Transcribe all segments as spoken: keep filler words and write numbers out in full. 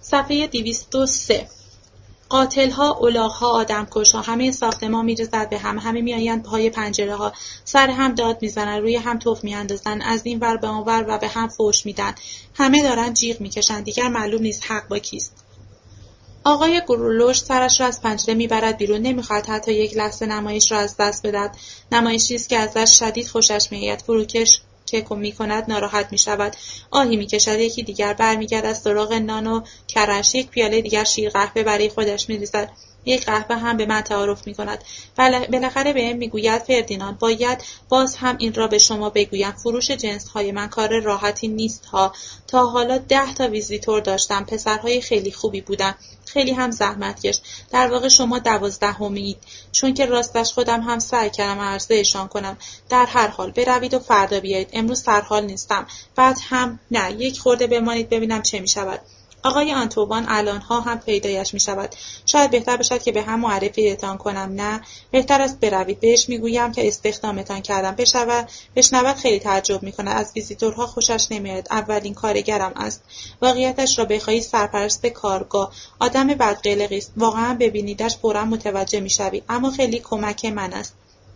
صفحه دویست و سه. قاتل‌ها، الاغ‌ها، آدمکش‌ها، همه ساختمان می‌ریزد به هم، همه می‌آیند پای پنجره‌ها، سر هم داد می‌زنند، روی هم تف می‌اندازند، از این ور به آن ور و به هم فحش می‌دهند. همه دارند جیغ می‌کشند، دیگر معلوم نیست حق با کیست. آقای گرولوش سرش را از پنجره می‌برد بیرون، نمی‌خواهد حتی یک لحظه نمایش را از دست بدهد. نمایشی است که ازش شدید خوشش می‌آید. فروکش که می‌کند ناراحت می‌شود. آهی می‌کشد. یکی دیگر برمی‌گردد سراغ نان و کرش. یک پیاله دیگر شیر قهوه برای خودش می‌ریزد. یک قهوه هم به من تعارف می‌کند. بالاخره بهم می‌گوید فردیناند، باید باز هم این را به شما بگویم. فروش جنس‌های من کار راحتی نیست ها. تا حالا ده تا ویزیتور داشتم. پسرهای خیلی خوبی بودن. خیلی هم زحمتکش. در واقع شما دوازدهمید، چون که راستش خودم هم سعی کردم عرضه‌شان کنم. در هر حال بروید و فردا بیایید. امروز سرحال نیستم. بعد هم نه، یک خورده بمانید ببینم چه می‌شود. آقای آنتوان الانها هم پیدایش می‌شود. شاید بهتر باشد که به هم معرفیتان کنم. نه، بهتر است بروید. بهش میگویم که استخدامتان کردم. بشود بشنود خیلی تعجب می‌کند. از ویزیتورها خوشش نمی‌آید. اولین کارگرم است. واقعیتش را بخواهید سرپرست کارگاه. آدم بدقلقی است. واقعا ببینیدش فوراً متوجه می‌شوید. اما خیلی کمک من است.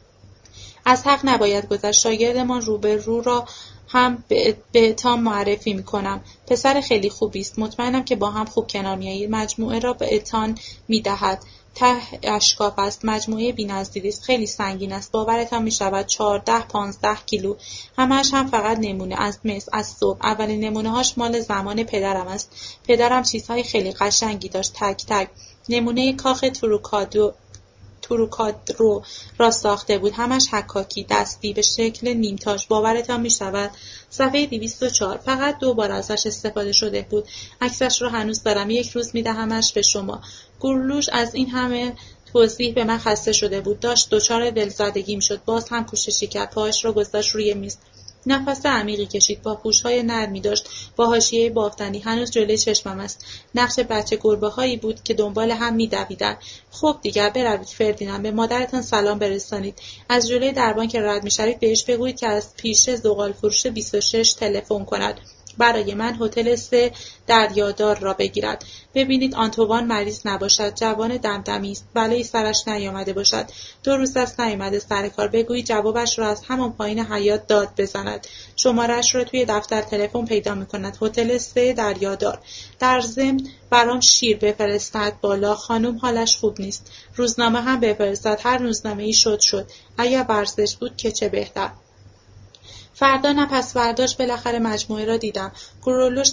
از حق نباید گذشت. شاگردمان روبرو را هم بهتان معرفی میکنم. پسر خیلی خوبی است. مطمئنم که با هم خوب کنار میایید. مجموعه را بهتان میدهد. ته اشکاف است. مجموعه بی‌نظیری است. خیلی سنگین است. باورتان میشود چهارده پانزده کیلو. همه‌اش هم فقط نمونه از مس از صبح. اولین نمونه‌هاش مال زمان پدرم است. پدرم چیزهای خیلی قشنگی داشت. تک تک. نمونه کاخ توروکادو توروکادرو را ساخته بود. همش حکاکی دستی به شکل نیمتاش. باورتان میشود؟ صفحه دویست و چهار. فقط دو بار ازش استفاده شده بود. عکسش را هنوز دارم. یک روز میدهمش به شما. گورلوش از این همه توضیح به من خسته شده بود. داشت دچار دلزدگی میشد. باز هم کوششی کرد. پاهاش را گذاشت روی میز. نفس عمیقی کشید. با پوش‌های نرمی داشت. با حاشیه بافتنی. هنوز جلوی چشمم است. نقش بچه گربه‌هایی بود که دنبال هم می‌دویدند. خب دیگر بروید فردیناند. به مادرتان سلام برسانید. از جلوی دربان که رد می‌شوید بهش بگویید که از پیش زغالفروش بیست و شش تلفن کند. برای من هتل سه دریادار را بگیرد. ببینید آنتوان مریض نباشد. جوان دمدمی است. بلایی سرش نیامده باشد. دو روز است نیامده سر کار. بگویید جوابش را از همان پایین حیاط داد بزند. شماره‌اش را توی دفتر تلفن پیدا می‌کند. هتل سه دریادار. در ضمن برام شیر بفرستد بالا. خانم حالش خوب نیست. روزنامه هم بفرستد. هر روزنامه‌ای شد شد. اگر ورزش بود که چه بهتر. فردا نه پس فرداش بالاخره مجموعه را دیدم. گرولوش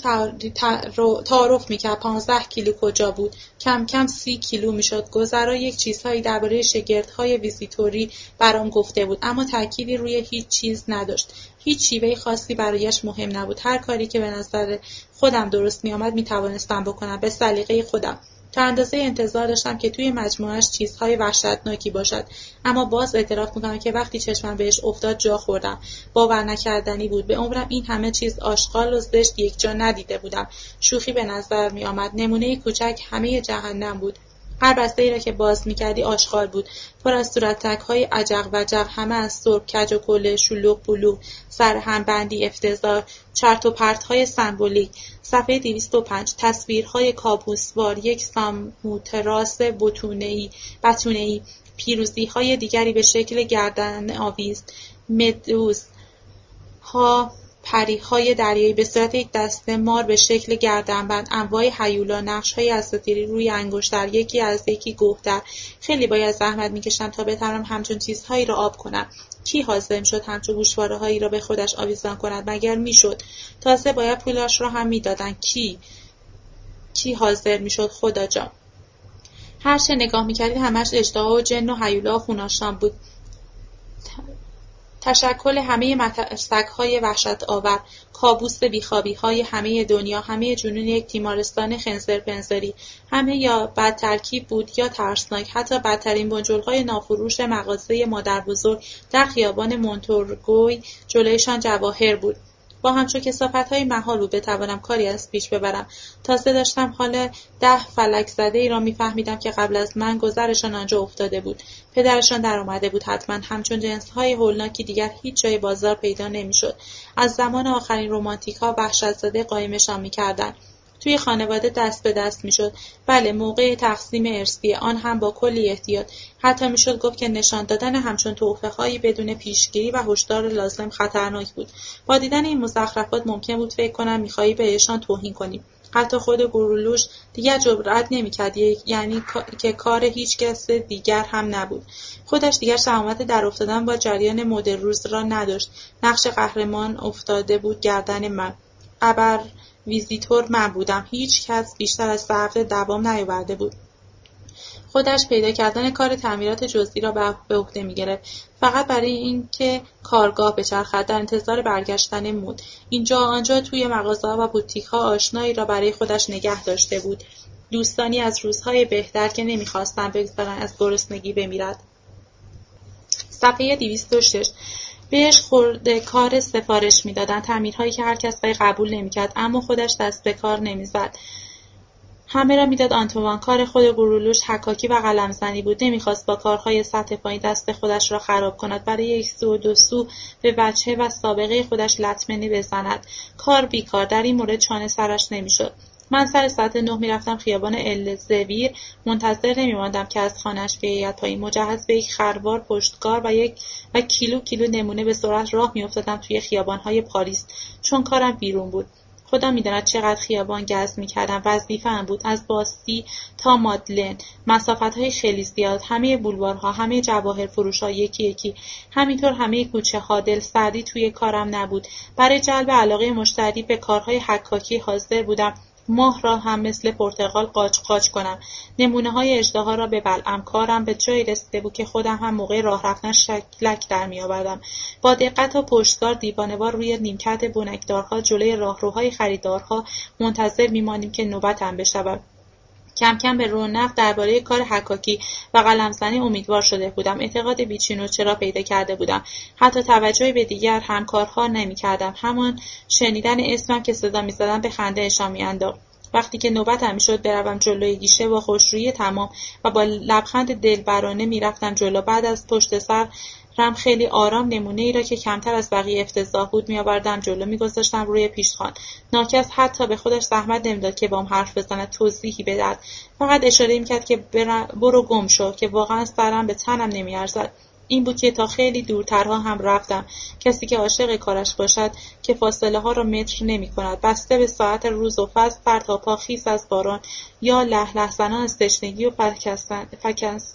تعارف میکرد. پانزده کیلو کجا بود؟ کم کم سی کیلو میشد. گذرا یک چیزهایی درباره شگردهای ویزیتوری برام گفته بود، اما تأکیدی روی هیچ چیز نداشت. هیچ شیوه خاصی برایش مهم نبود. هر کاری که به نظر خودم درست میآمد میتوانستم بکنم، به سلیقه خودم. تا اندازه انتظار داشتم که توی مجموعه‌اش چیزهای وحشتناکی باشد، اما باز اعتراف میکنم که وقتی چشمم بهش افتاد جا خوردم. باور نکردنی بود. به عمرم این همه چیز آشغال و زشت یک جا ندیده بودم. شوخی به نظر می آمد. نمونه کوچک همه جهنم بود. هر بسته‌ای را که باز می‌کردی آشغال بود، پر از صورتک‌های عجق و جق، همه از سرب، کج و کوله، شلوغ پلوغ، سرهم بندی افتضاح، چرت و پرت‌های سمبولیک. صفحه دویست و پنج. تصویرهای کابوسوار، یک ساموتراس بتونه‌ای، بتونه‌ای، پیروزی‌های دیگری به شکل گردن آویز، مدوز ها، پریهای دریایی به صورت یک دسته مار به شکل گردنبند، انواع هیولا، نقش‌های اساطیری روی انگشتر، یکی از یکی گهتر. خیلی باید زحمت می‌کشم تا بتوانم همچون چیزهایی را آب کنم. کی حاضر شد همچون گوشواره‌هایی را به خودش آویزان کند؟ مگر میشد؟ تازه باید پولش را هم میدادن. کی کی حاضر میشد؟ خدا جان. هر چه نگاه می‌کردید همش اشتها و جن و هیولا و خوناشام بود. تشکل همه مسک‌های وحشت آور، کابوس بیخوابی‌های همه دنیا، همه جنون یک تیمارستان خنزرپنزری، همه یا بد ترکیب بود یا ترسناک. حتی بدترین بنجل‌های نافروش مغازه مادربزرگ در خیابان مونتورگوی جلویشان جواهر بود. با همچون کثافت‌های محال بود بتوانم کاری از پیش ببرم. تازه داشتم حال ده فلک زده ای را می‌فهمیدم که قبل از من گذرشان آنجا افتاده بود. پدرشان در آمده بود حتما. همچون جنس‌های هولناکی دیگر هیچ جای بازار پیدا نمی‌شد. از زمان آخرین رمانتیک‌ها وحشت زده قایمشان می‌کردند. توی خانواده دست به دست میشد. بله، موقع تقسیم ارثی، آن هم با کلی احتیاط. حتی میشد گفت که نشان دادن همچون تحفه‌هایی بدون پیشگیری و هشدار لازم خطرناک بود. با دیدن این مزخرفات ممکن بود فکر کنم می‌خواهی بهشان توهین کنی. حتی خود گورولوش دیگر جرأت نمی‌کرد، یعنی که کار هیچ کس دیگر هم نبود. خودش دیگر شهامت در افتادن با جریان مد روز را نداشت. نقش قهرمان افتاده بود گردن من. ابر ویزیتور من بودم. هیچ کس بیشتر از سه هفته دوام نیاورده بود. خودش پیدا کردن کار تعمیرات جزئی را به عهده می‌گرفت، فقط برای اینکه کارگاه بچرخد، در انتظار برگشتن مد. اینجا آنجا توی مغازه‌ها و بوتیک‌ها آشنایی را برای خودش نگه داشته بود. دوستانی از روزهای بهتر که نمی‌خواستند بگذارند از گرسنگی بمیرد. صفحه دویست و شش. بهش خورده کار سفارش می‌دادند، تعمیرهایی که هر کس قبول نمی‌کرد، اما خودش دست به کار نمی‌زد. همه را میداد آنتوان. کار خود گورولوش حکاکی و قلمزنی بود. نمیخواست با کارهای سطح پایین دست خودش را خراب کند، برای یک سو و دو سو به وجهه و سابقه خودش لطمه بزند. کار بیکار، در این مورد چانه سرش نمیشد. من سر ساعت نه میرفتم خیابان الزویر، منتظر نمیماندم که از خانه‌اش بیاید پایین. مجهز به یک خروار پشتکار و یک و کیلو کیلو نمونه به سرعت راه میافتادم توی خیابان‌های پاریس، چون کارم بیرون بود. خدا می‌داند چقدر خیابان گز می‌کردم. وظیفه‌ام بود از باستی تا مادلن، مسافت‌های خیلی زیاد، همه بولوارها، همه جواهر فروش‌ها یکی یکی، همینطور همه کوچه‌ها. دلسردی توی کارم نبود. برای جلب علاقه مشتری به کارهای حکاکی حاضر بودم ماه را هم مثل پرتقال قاچ قاچ کنم، نمونه‌های اژدها را ببلعم. کارم به جایی رسیده بود که خودم هم موقع راه رفتن شکلک در می‌آوردم. با دقت و پشتکار دیوانه‌وار روی نیمکت بنکدارها جلوی راهروهای خریدارها منتظر می‌مانیم که نوبتم بشود. کم کم به رونق درباره کار حکاکی و قلمزنی امیدوار شده بودم. اعتقاد بیچین و چرا پیدا کرده بودم. حتی توجهی به دیگر همکارها نمی‌کردم. همان شنیدن اسمم که صدا می‌زدم به خنده‌شان می‌انداخت. وقتی که نوبتم می‌شد بروم جلوی گیشه با خوشرویی تمام و با لبخند دلبرانه می‌رفتم جلو. بعد از پشت سر رم خیلی آرام نمونه ای را که کمتر از بقیه افتضاح بود می‌آوردم جلو، می‌گذاشتم روی پیشخوان. ناکس حتی به خودش زحمت نمی‌داد که بام حرف بزند، توضیحی بدهد. فقط اشاره می‌کرد که برو گم شو، که واقعا سرم به تنم نمی‌ارزد. این بود که تا خیلی دورترها هم رفتم. کسی که عاشق کارش باشد که فاصله ها را متر نمی کند، بسته به ساعت روز و فصل، سر تا پا خیس از باران یا له له زنان از تشنگی و فکس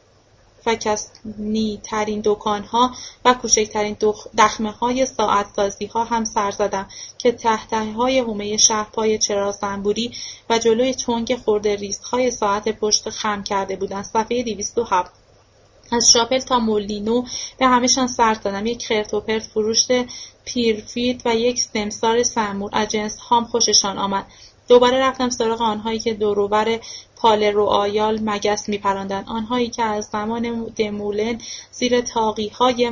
فکسنی ترین دکان‌ها و کوچکترین دخمه‌های ساعت‌سازی‌ها هم سر زدم که ته‌ته‌های حومه شهر پای چراغ زنبوری و جلوی چنگ خرده ریسک‌های ساعت پشت خم کرده بودند. صفحه دویست و هفت. از شاپل تا مولینو به همه‌شان سر زدم. یک خرت و پرت فروش پیرفید و یک سمسار سمور از جنس هام خوششان آمد. دوباره رفتم سراغ آنهایی که دوروبر پاله روآیال مگس می‌پراندند، آنهایی که از زمان دمولن زیر طاقی‌های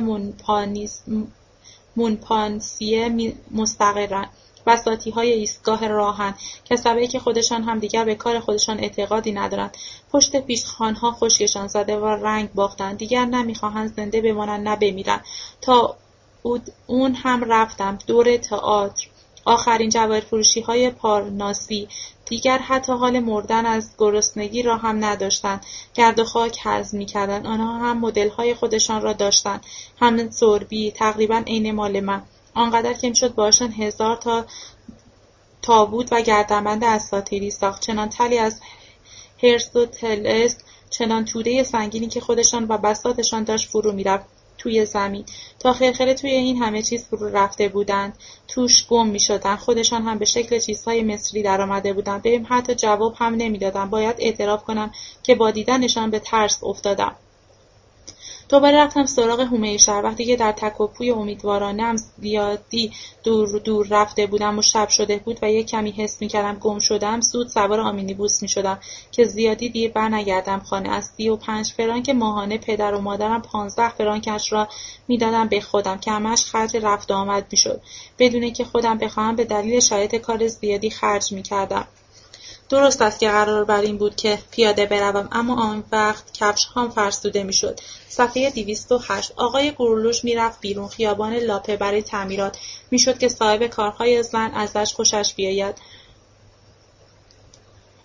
مونپانسیه مستقرند. بساطی‌های ایستگاه راهن، کسبه‌ای که خودشان هم دیگر به کار خودشان اعتقادی ندارند. پشت پیشخوان‌ها خشکشان زده و رنگ باختند. دیگر نمی‌خواهند زنده بمانند نه بمیرند. تا اون هم رفتم دور تئاتر. آخرین جواهرفروشی‌های پارناسی دیگر حتی حال مردن از گرسنگی را هم نداشتند. گرد و خاک هضم می‌کردند. آنها هم مدل‌های خودشان را داشتند. همه سربی، تقریباً عین مال من. آنقدر که میشد باشن هزار تا تابوت و گردنبند اساطیری ساخت، چنان تلی از هرس و طلسم، چنان توده سنگینی که خودشان و بساطشان داشت فرو میرفت توی زمین. تا خرخره توی این همه چیز فرو رفته بودند، توش گم میشدند. خودشان هم به شکل چیزهای مصری در آمده بودند. بهم حتی جواب هم نمیدادند. باید اعتراف کنم که با دیدنشان به ترس افتادم. دوباره رفتم سراغ حومه شهر. وقتی که در تک و پوی امیدوارانه‌ام زیادی دور دور رفته بودم و شب شده بود و یک کمی حس می‌کردم گم شدم، زود سوار آمینیبوس می‌شدم که زیادی دیر برنگردم خانه. از سی و پنج فرانک ماهانه پدر و مادرم پانزده فرانکش را می‌دادم به خودم که همش خرج رفت و آمد می‌شد، بدون که خودم بخواهم. به دلیل شرایط کار زیادی خرج می‌کردم. درست است که قرار بر این بود که پیاده بروم، اما آن وقت کفش‌هام فرسوده می‌شد. صفحه دویست و هشت. آقای گورولوش می‌رفت بیرون خیابان لاپه برای تعمیرات. می‌شد که صاحب کارهای زن ازش خوشش بیاید.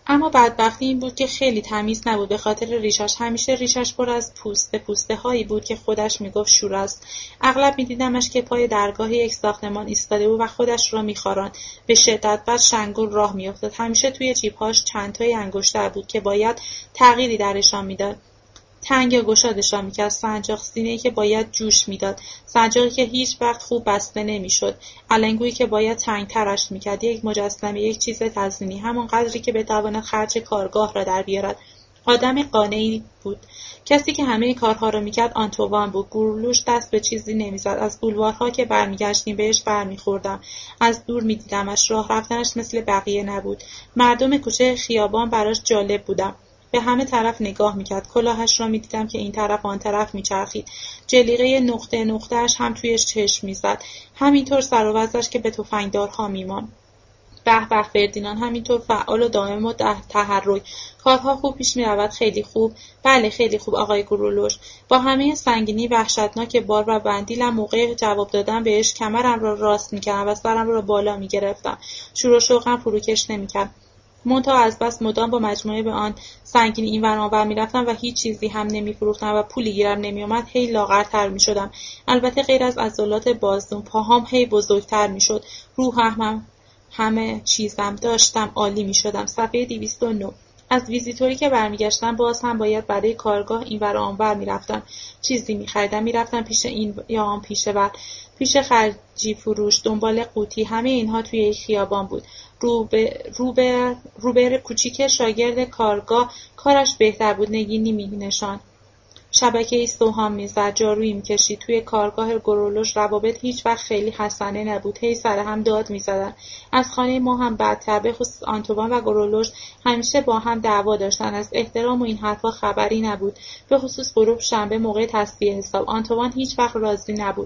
اما بدبختی این بود که خیلی تمیز نبود، به خاطر ریشش. همیشه ریشش پر از پوسته پوسته هایی بود که خودش میگفت شور است. اغلب میدیدمش که پای درگاه یک ساختمان ایستاده بود و خودش را میخاراند. به شدت بعد شنگول راه میافتاد. همیشه توی جیبهاش چند تای انگشتر بود که باید تغییری درشان میداد. تنگ یا گشادشان میکرد. سنجاق سینه‌ای که باید جوش میداد، سنجاقی که هیچ وقت خوب بسته نمیشد، علنگویی که باید تنگترش میکرد، یک مجسمه، یک چیز تزئینی، همان قدری که بتواند خرج کارگاه را در بیارد. آدم قانعی بود. کسی که همه کارها را میکرد آنتوان بود. گورلوش دست به چیزی نمیزد. از بولوارها که برمیگشتیم بهش برمیخوردم. از دور میدیدمش. راه رفتنش مثل بقیه نبود. مردم کوچه خیابان براش جالب بودم. به همه طرف نگاه میکرد. کلاهش را میدیدم که این طرف آن طرف میچرخید. جلیقه نقطه نقطه‌اش هم توی چشم میزد. همینطور سر و وضعش که به تفنگدارها میماند. به به فردیناند همینطور فعال و دائم و تحرک. کارها خوب پیش میرود؟ خیلی خوب. بله خیلی خوب آقای گورلوش. با همه سنگینی وحشتناک بار و بندیلم موقع جواب دادن بهش کمرم را راست میکردم و سرم را بالا میگرفتم. شور و شوقم فروکش نمیکرد. منتها از بس مدام با مجموعه به آن سنگین این ور آن ور میرفتم و هیچ چیزی هم نمیفروختم و پولی گیرم نمیآمد، هی لاغرتر میشدم. البته غیر از عضلات بازوم، پاهام هی بزرگتر میشد. روحم همه چیزم داشتم عالی میشدم. صفحه دویست و نه. از ویزیتوری که برمیگشتم باز هم باید برای کارگاه این ور آن ور میرفتم. چیزی میخریدم، میرفتم پیش این یا آن پیشه ور، پیش خرجی فروش، دنبال قوطی. همه اینها توی یک خیابان بود. روبر روبر روبر کوچیک شاگرد کارگاه کارش بهتر بود. نگینی مینشان، شبکه‌ای سوهان میزد، جارویی میکشید. توی کارگاه گورلوش روابط هیچ وقت خیلی حسنه نبود. هی سر هم داد میزدن. از خانه ما هم بدتر. به خصوص آنتوان و گورلوش همیشه با هم دعوا داشتن. از احترام و این حرفا خبری نبود. به خصوص غروب شنبه موقع تصفیه حساب. آنتوان هیچ وقت راضی نبود.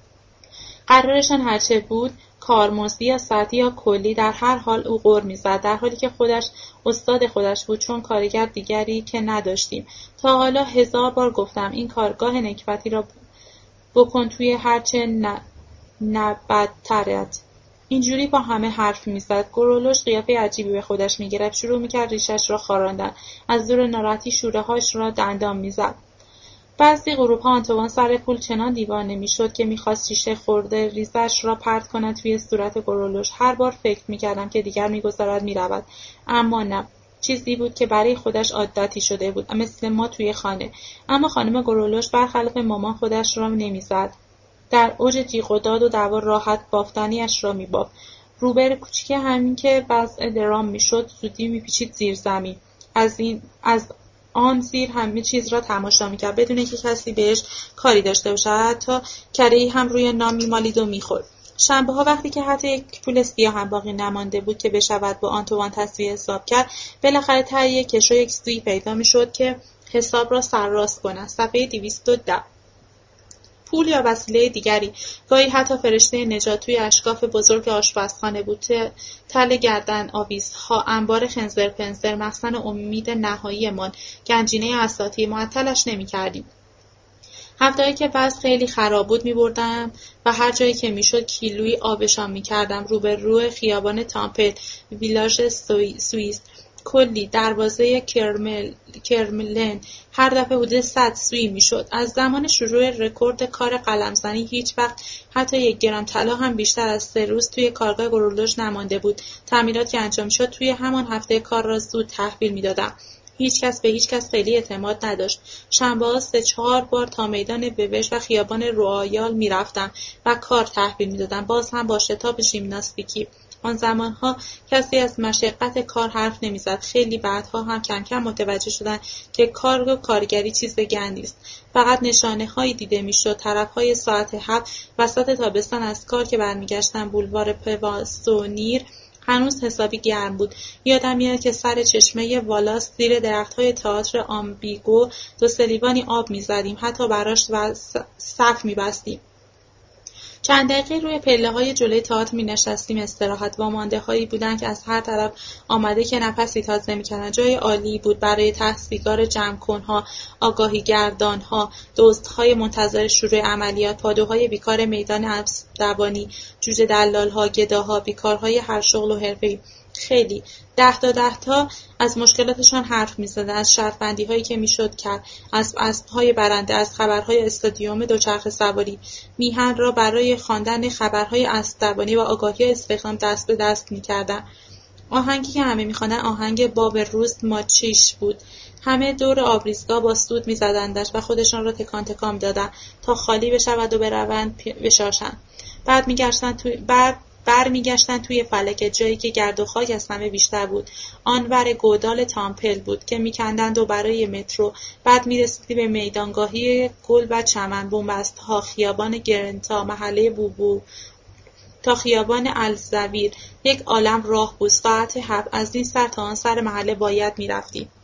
قرارشان هرچه بود، کارمزدی یا ساعتی یا کلی، در هر حال او غر میزد، در حالی که خودش استاد خودش بود، چون کارگر دیگری که نداشتیم. تا حالا هزار بار گفتم این کارگاه نکبتی را بکن توی هرچه نبدترت. اینجوری با همه حرف میزد. گورلوش قیافه عجیبی به خودش میگرفت. شروع میکرد ریشش را خاراندن. از دور ناراحتی شوره هاش را دندان میزد. بعضی غروب‌ها آنتوان سر پول چنان دیوانه میشد که میخواست شیشه خورده ریزش را پرت کند توی صورت گورلوش. هر بار فکر میکردم که دیگر میگذارد میرود، اما نه. چیزی بود که برای خودش عادتی شده بود، مثل ما توی خانه. اما خانم گورلوش برخلاف مامان خودش را نمیزد. در اوج جیغ و داد و دعوا راحت بافتنیش را میبافت. روبر کوچیک همین که وضع درام میشد زودی میپیچید زیر زمین. از این از آن زیر همه چیز را تماشا میکرد بدون اینکه کسی بهش کاری داشته باشد. حتی کره‌ای هم روی نان میمالید و میخورد. شنبه ها وقتی که حتی یک پول سیاه هم باقی نمانده بود که بشود با آنتوان تصفیه حساب کرد، بالاخره ته یک کشو یک سوی پیدا میشد که حساب را سرراست کند. صفحه دویست و ده. پول یا وسیله دیگری، گاهی حتی فرشته نجات توی اشکاف بزرگ آشپزخانه بود. تل گردن آویزها، انبار خنزر پنزر، مخزن امید نهاییمان، گنجینه اساطیر. معطلش نمی‌کردیم. هفته‌ای که وضع خیلی خراب بود می‌بردم و هر جایی که میشد کیلویی آبشان می‌کردم. روبرو خیابان تامپل، ویلاژ سوئیس، کلی دروازه کرمل، کرملن، هر دفعه حدود صد سویی میشد. از زمان شروع رکورد کار قلمزنی هیچ وقت حتی یک گرم طلا هم بیشتر از سه روز توی کارگاه گورلوش نمانده بود. تعمیرات که انجام شد توی همان هفته کار را زود تحویل میدادم. هیچ کس به هیچ کس خیلی اعتماد نداشت. شنبه‌ها سه چهار بار تا میدان ببش و خیابان رویال میرفتم و کار تحویل میدادم، باز هم با شتاب ژیمناستیکی. آن زمانها کسی از مشقت کار حرف نمیزد. خیلی بعدها هم کم کم متوجه شدن که کار و کارگری چیز گندی است. فقط نشانه هایی دیده میشد. طرف های ساعت هفت وسط تابستان از کار که برمیگشتم بولوار پواسونیر هنوز حسابی گرم بود. یادم میاد که سر چشمه والاس زیر درخت‌های تئاتر آمبیگو دو سه لیوانی آب می‌زدیم، حتی براش و صف می‌بستیم. چند دقیقه روی پله‌های جلوی تئاتر می‌نشستیم استراحت. وامانده‌هایی بودند که از هر طرف آمده که نفسی تازه می‌کردند. جای عالی بود برای ته سیگار جمع‌کن‌ها، آگاهی‌گردان‌ها، دزدهای منتظر شروع عملیات، پادوهای بیکار میدان اسب‌دوانی، جوجه دلال‌ها، گداها، بیکارهای هر شغل و حرفه‌ای. خیلی ده تا ده تا از مشکلاتشان حرف می‌زدند، از شرط‌بندی هایی که میشد کرد، از اسب‌های برنده، از خبرهای استادیوم دوچرخه سواری. میهن را برای خواندن خبرهای اسب‌دوانی و آگاهی استخدام دست به دست می‌کردند. آهنگی که همه می‌خواندند آهنگ باب روز ماچیش بود. همه دور آبریزگاه با سود می‌زدندش و خودشان را تکان تکان می‌دادند تا خالی بشود و بروند بشاشند. بعد می‌گشتند توی بعد بر میگشتند توی فلک، جایی که گرد و خاک از همه بیشتر بود. آن ور گودال تامپل بود که میکندند و برای مترو. بعد میرسیدی به میدانگاهی گل و چمن بنبست ها، خیابان گرنتا، محله بوبو تا خیابان الزویر. یک عالم راه بود. ساعت هفت از این سر تا آن سر محله باید میرفتی.